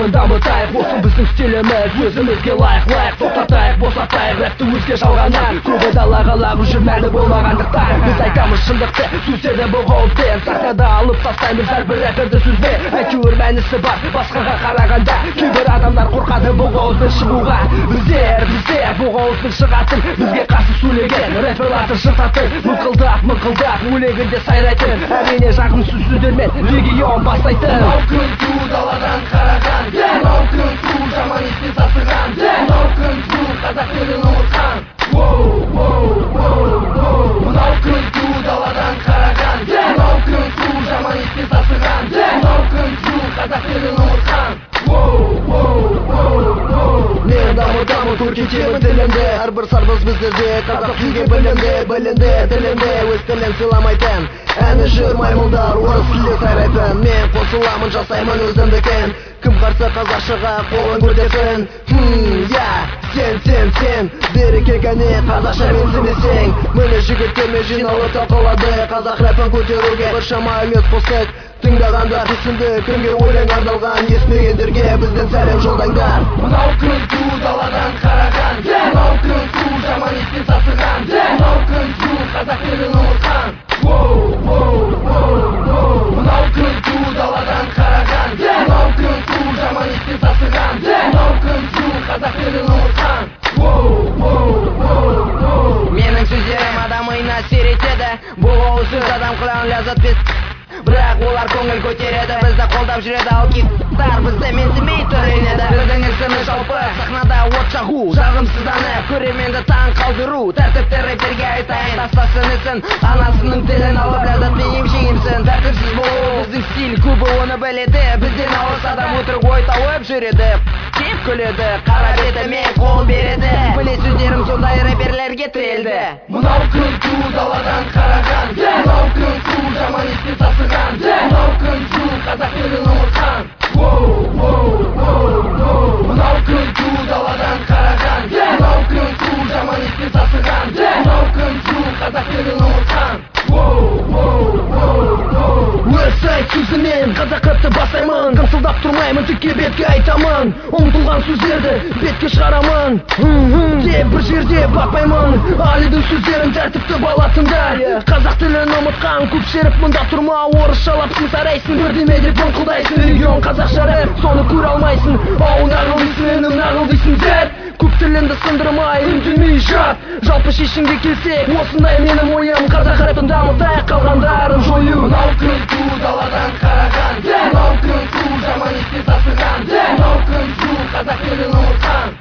рэпін дамытайық, осы біздің стиліміз, өзімізге лайық тоқтатайық, босатайық рэпті өзге жалғаннан. Көбі далаға лағып жүр мәні болмағандықтан, біз айтамыз шындықты, сөздерді бұғауыппен. Сахнада алып тастаймыз әрбір рэперді сөзбен. Әйтеуір мәнісі бар басқаға қарағанда, кейбір адамдар қорқады бұғауызбен шығуға. Біздер бұғауызбен шығатын, бізге қарсы сөйлеген рэперларды жыртатын, мыңқылдап өлегінде сайрайтын, әрине жағымсыз сөздермен легион бастайтын. Мынау күн ту даладан қараған, мынау күн ту жаман естен сасыған, мынау күн ту қазақ тілін ұмытқан. Мынау күн ту даладан қараған, мынау күн ту жаман естен сасыған, мынау күн ту қазақ тілін ұмытқан. Мен дамытамын көркейтемін тілімді, әрбір сарбыз біздерде қазақ тілге білінді тілімде, өз тілін сыйламайтын әні жүр маймылдар, орыс тілде сайрайтын. Мен қосыламын, жасаймын өзімдікін, кім қарсы қазақшаға қолын көтерсін. Сен береке кәне қазақша менсімесең, міне жігіттермен жиналып талқылады қазақ рэпін көтеруге біршама үлес қостық. Тыңдағандар түсінді, кімге өлең арналған, естімегендерге бізден сәлем жолдаңдар. Мынау күн ту даладан қараған, мынау күн ту жаман естен сасыған, мынау күн ту қазақ тілін ұмытқан. Мынау күн ту даладан қараған, мынау күн ту жаман естен сасыған, мынау күн ту қазақ тілін ұмытқан. Менің сөздерім адам миына әсер етеді, бұғауыз сөз адам қылған ләззат бес. Бірақ олар көңіл көтереді, бізді қолдап жүреді, ал кейптар бізді менсімей түренеді. Біздің ісіміз жалпы сахнада от жағу, жағымсызданып көрерменді таң қалдыру. Тәртіпті рэперге айтайын, тастасын ісін, анасының тілін алып ләззатпен емшегенсін. Тәртіпсіз болу біздің стиль, көбі оны біледі, бізден алыс адам өтірік ой тауып жүреді, кеп күледі, қара бетімен қол береді. Міне сөздерім сондай рэперлерге тірелді. Мынау күн ту даладан қараған, мынау күн ту жаман естен сасыған, мынау күн ту қазақ тілін ұмытқан. Мынау күн ту даладан қараған, мынау күн ту жаман естен сасыған, мынау күн ту қазақ тілін ұмытқан. Өз айт сөзімен қазақ рэпті бастаймын, қыңсылдап тұрмаймын, тікке бетке айтамын, ұмытылған сөздерді бетке шығарамын. Тек бір жерде бақпаймын, Алидің сөздерін тәртіпті балатындар. Қазақ тілін ұмытқан көп шеріп мұнда тұрма, орысшалапсың сарайсың, бірдеме деп бұнқылдайсың. Регион қазақша рэп, соны көре алмайсың, ау нағыл дейсің, інім нағыл дейсің. Көп тілінді сындырмай, үндемей жат. Жалпы шешімге келсек, осындай менің ойым, қазақ рэпін дамытайық, қалғандарын жою. Мынау күн ту даладан қараған, мынау күн ту жаман естен сасыған, мынау күн ту қазақ тілін ұмытқан.